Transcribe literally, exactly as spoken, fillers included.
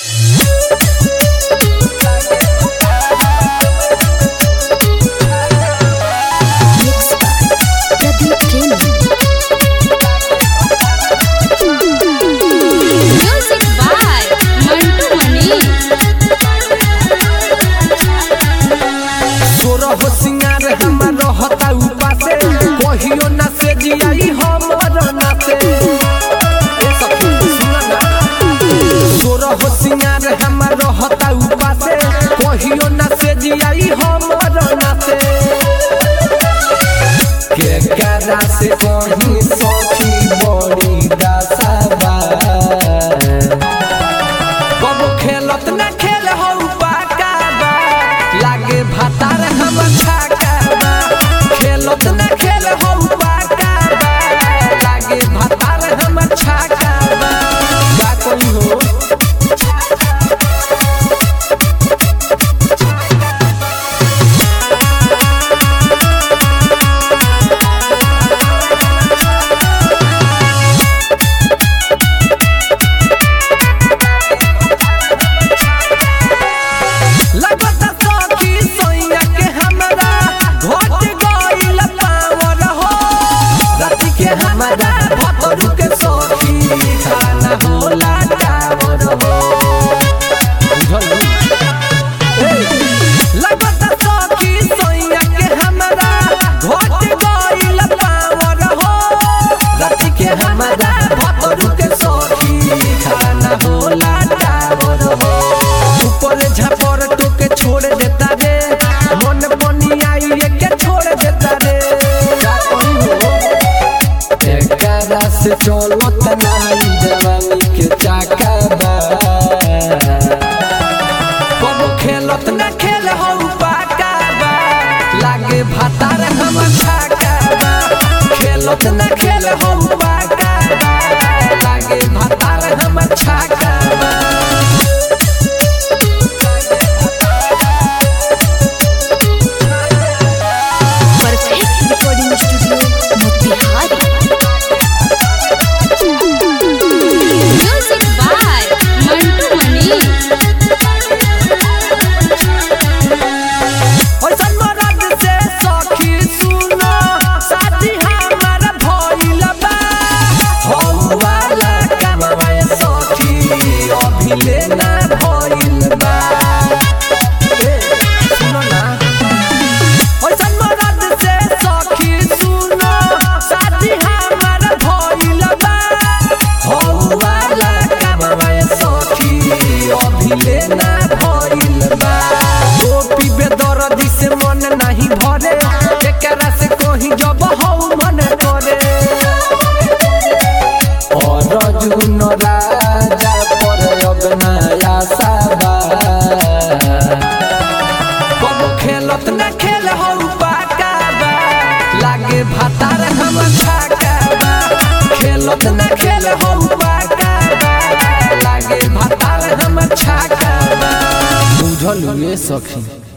कहियो ना से जियाई हमर नाते के करा से कहीं सखी बड़ी दासाबा कबो खेलत ना खेल हौ पाकाबा लागे भातार हम छाकाबा खेलत ना खेल हौ पाकाबा लागे भातार हम छाकाबा का कोई हो छोड़ देता रे मन बनी आई के छोड़ देता रे एकरा से चलत नाई जवानी के चाकाबा कबो खेलत ना खेल हौ पाकाबा लागे भातार हम छाकाबा खेलत ना खेल हौ पाकाबा लागे भातार हम छाकाबा लेना भइल बा ए सुनो ना ओइसन मरद से सखी सुनो शादी हमार भइल बा हौ वाला कामवा सखी अभी लेना भइल बा गोपी बेदर्दी से मन नहीं भरे एकरा से कहीं जब हौ मन करे और रजुन राजा नया साबा कबो खेलत ना खेल हौ पाकाबा लागे भातार हम छाकाबा खेलत ना खेल हौ पाकाबा लागे भातार हम छाकाबा बुझल ये सखी।